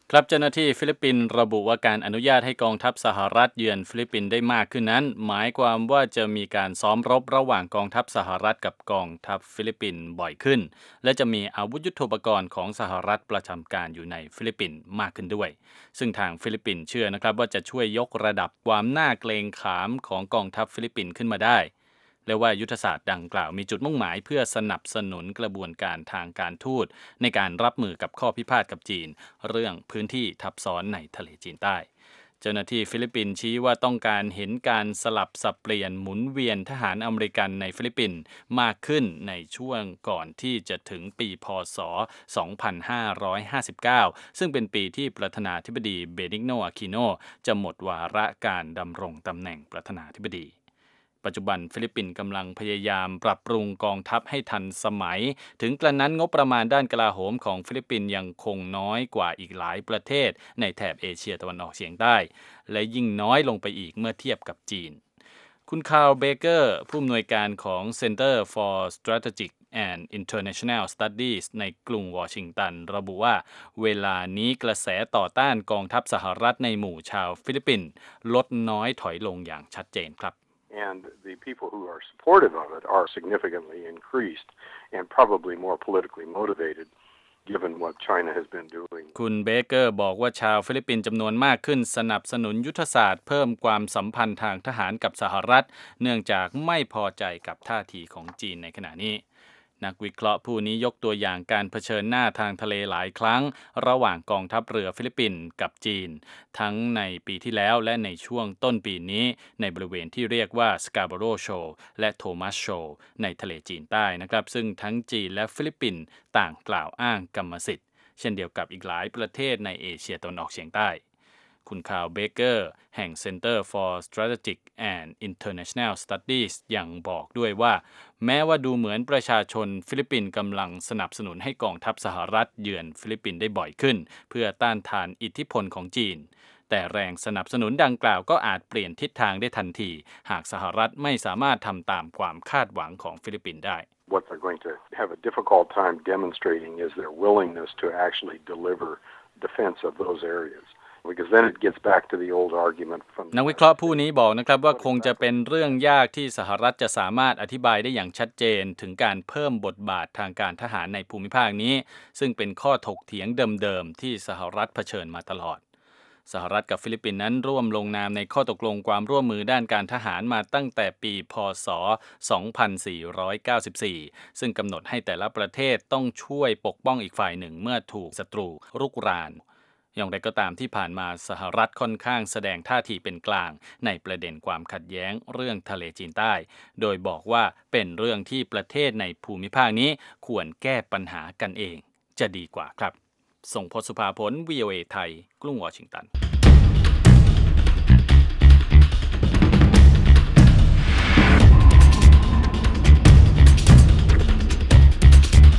ครับเจ้าหน้าที่ฟิลิปปินส์ระบุว่าการอนุญาตให้กองทัพสหรัฐเยือนฟิลิปปินส์ได้มากขึ้นนั้นหมายความว่าจะมีการซ้อมรบระหว่างกองทัพสหรัฐกับกองทัพฟิลิปปินส์บ่อยขึ้นและจะมีอาวุธยุทโธปกรณ์ของสหรัฐประจำการอยู่ในฟิลิปปินส์มากขึ้นด้วยซึ่งทางฟิลิปปินส์เชื่อนะครับว่าจะช่วยยกระดับความน่าเกรงขามของกองทัพฟิลิปปินส์ขึ้นมาได้และว่ายุทธศาสตร์ดังกล่าวมีจุดมุ่งหมายเพื่อสนับสนุนกระบวนการทางการทูตในการรับมือกับข้อพิพาทกับจีนเรื่องพื้นที่ทับซ้อนในทะเลจีนใต้เจ้าหน้าที่ฟิลิปปินส์ชี้ว่าต้องการเห็นการสลับสับเปลี่ยนหมุนเวียนทหารอเมริกันในฟิลิปปินส์มากขึ้นในช่วงก่อนที่จะถึงปีพ.ศ. 2559ซึ่งเป็นปีที่ประธานาธิบดีเบนิกโน อาคิโนจะหมดวาระการดำรงตำแหน่งประธานาธิบดีปัจจุบันฟิลิปปินส์กำลังพยายามปรับปรุงกองทัพให้ทันสมัยถึงกระนั้นงบประมาณด้านกลาโหมของฟิลิปปินส์ยังคงน้อยกว่าอีกหลายประเทศในแถบเอเชียตะวันออกเฉียงใต้และยิ่งน้อยลงไปอีกเมื่อเทียบกับจีนคุณคาร์ล เบเกอร์ผู้อำนวยการของ Center for Strategic and International Studies ในกรุงวอชิงตันระบุว่าเวลานี้กระแสต่อต้านกองทัพสหรัฐในหมู่ชาวฟิลิปปินส์ลดน้อยถอยลงอย่างชัดเจนครับ And the people who are supportive of it are significantly increased and probably more politically motivated given what China has been doing. คุณเบเกอร์บอกว่าชาวฟิลิปปินส์จำนวนมากขึ้นสนับสนุนยุทธศาสตร์เพิ่มความสัมพันธ์ทางทหารกับสหรัฐเนื่องจากไม่พอใจกับท่าทีของจีนในขณะนี้นักวิเคราะห์ผู้นี้ยกตัวอย่างการเผชิญหน้าทางทะเลหลายครั้งระหว่างกองทัพเรือฟิลิปปินส์กับจีนทั้งในปีที่แล้วและในช่วงต้นปีนี้ในบริเวณที่เรียกว่าสกาโบโรโชและโทมัสโชในทะเลจีนใต้นะครับซึ่งทั้งจีนและฟิลิปปินส์ต่างกล่าวอ้างกรรมสิทธิ์เช่นเดียวกับอีกหลายประเทศในเอเชียตะวันออกเฉียงใต้คุณคาร์ล เบเกอร์แห่ง Center for Strategic and International Studies ยังบอกด้วยว่าแม้ว่าดูเหมือนประชาชนฟิลิปปินส์กำลังสนับสนุนให้กองทัพสหรัฐเยือนฟิลิปปินส์ได้บ่อยขึ้นเพื่อต้านทานอิทธิพลของจีนแต่แรงสนับสนุนดังกล่าวก็อาจเปลี่ยนทิศทางได้ทันทีหากสหรัฐไม่สามารถทำตามความคาดหวังของฟิลิปปินส์ได้ What they're going to have a difficult time demonstrating is their willingness to actually deliver defense of those areas.Because then it gets back to the old argument from นักวิเคราะห์ผู้นี้บอกนะครับว่าคงจะเป็นเรื่องยากที่สหรัฐจะสามารถอธิบายได้อย่างชัดเจนถึงการเพิ่มบทบาททางการทหารในภูมิภาคนี้ซึ่งเป็นข้อถกเถียงเดิมๆที่สหรัฐเผชิญมาตลอดสหรัฐกับฟิลิปปินส์นั้นร่วมลงนามในข้อตกลงความร่วมมือด้านการทหารมาตั้งแต่ปีพ.ศ. 2494ซึ่งกำหนดให้แต่ละประเทศต้องช่วยปกป้องอีกฝ่ายหนึ่งเมื่อถูกศัตรูรุกรานอย่างไรก็ตามที่ผ่านมาสหรัฐค่อนข้างแสดงท่าทีเป็นกลางในประเด็นความขัดแย้งเรื่องทะเลจีนใต้โดยบอกว่าเป็นเรื่องที่ประเทศในภูมิภาคนี้ควรแก้ปัญหากันเองจะดีกว่าครับส่งพจน์ สุภาผล VOA ไทยกรุงวอชิงตัน